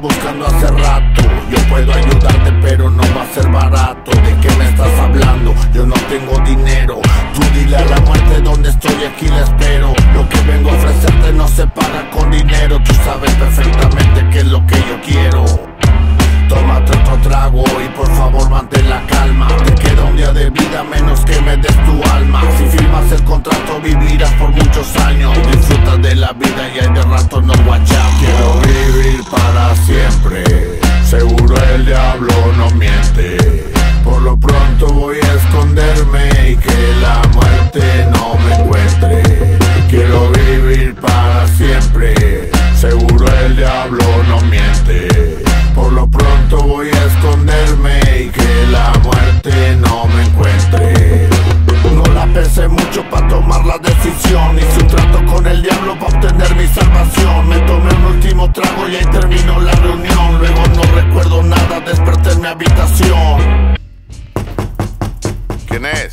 buscando hace rato. Yo puedo ayudarte pero no va a ser barato. ¿De qué me estás hablando? Yo no tengo dinero. Tú dile a la muerte donde estoy, aquí la espero. Lo que vengo a ofrecerte no se paga con dinero. Tú sabes perfectamente qué es lo que yo quiero. Tómate otro trago y por favor mantén la calma. Te queda un día de vida menos que me des tu alma. Si firmas el contrato vivirás por muchos años. Disfrutas de la vida y hay de rato nos guachamos. Quiero vivir para siempre. Seguro el diablo no miente. Por lo pronto voy a esconderme y que la muerte no me encuentre. Quiero vivir para siempre. Seguro el diablo no miente. Por lo pronto voy a esconderme y que la muerte no me encuentre. No la pensé mucho para tomar la decisión. Hice un trato con el diablo para obtener mi salvación. Me tomé un último trago y ahí terminó la reunión. Luego no recuerdo nada, desperté en mi habitación. ¿Quién es?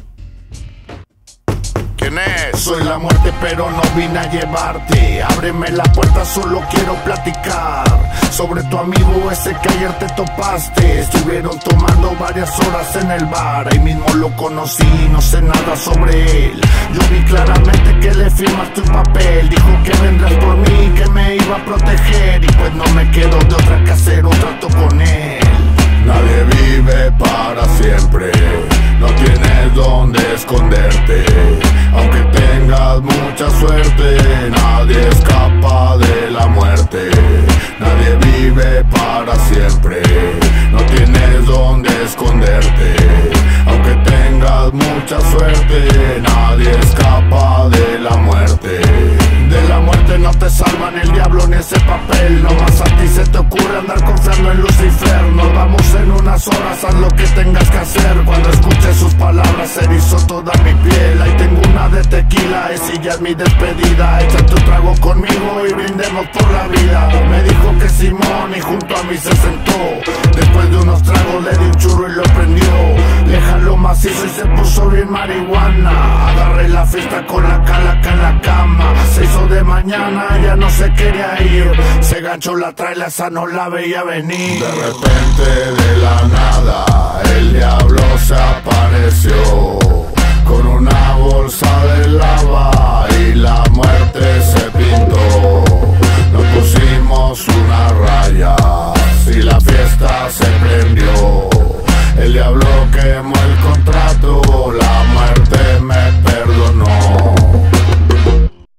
¿Quién es? Soy la muerte pero no vine a llevarte. Ábreme la puerta, solo quiero platicar sobre tu amigo ese que ayer te topaste. Estuvieron tomando varias horas en el bar. Ahí mismo lo conocí, no sé nada sobre él. Yo vi claramente que le firmaste un papel. Dijo que vendrás por mí, que me iba a proteger. Y pues no me quedo de otra que hacer un trato con él. Nadie vive para siempre. No tienes dónde esconderte. Aunque tengas mucha suerte, nadie escapa de la muerte. Nadie vive para siempre. No tienes dónde esconderte. Aunque tengas mucha suerte, nadie escapa de la muerte. De la muerte no te salvan el diablo ni ese papel. Nomás a ti se te ocurre andar confiando en Lucifer. Nos vamos en unas horas, haz lo que tengas que hacer. Cuando escuché sus palabras se erizó toda mi piel. Ahí tengo una de tequila, esa ya es mi despedida. Échate un trago conmigo y brindemos por la vida. Me dijo que Simón y junto a mí se sentó. Después de unos tragos le di un churro y lo prendió. Le jaló macizo y se puso bien marihuana. Agarré la fiesta con la calaca en la cama. Se hizo de mañana, ya no se quería ir. Se ganchó la traila, esa no la veía venir. De repente de la nada el diablo se apareció.